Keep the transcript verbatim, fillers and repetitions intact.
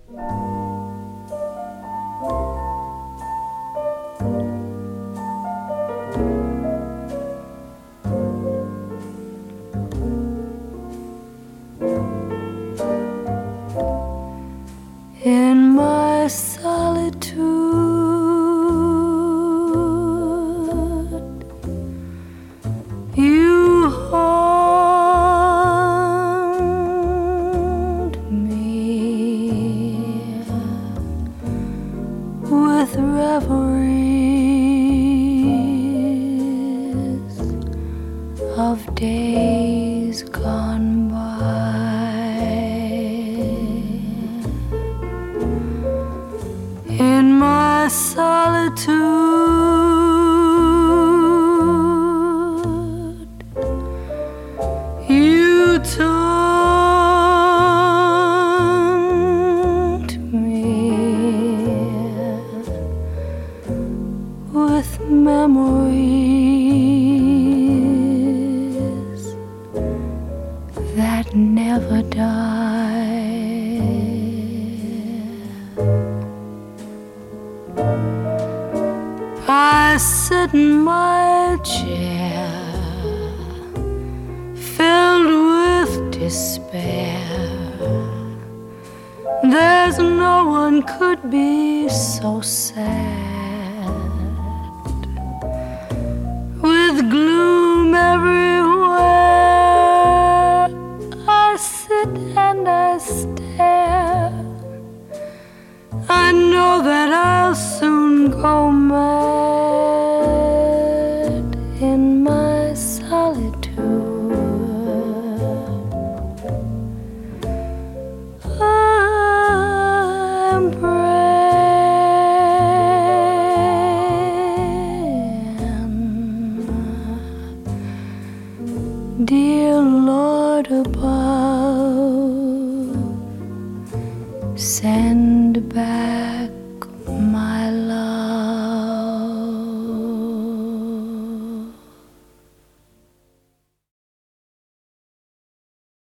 In my solitude, you haunt me with reveries of days gone by. In my solitude, you taunt me with memories that never die. I sit in my chair, filled with despair. There's no one could be so sad. With gloom everywhere, I sit and I stare. I know that I'll soon go mad in my solitude. I'm praying, dear Lord above, send back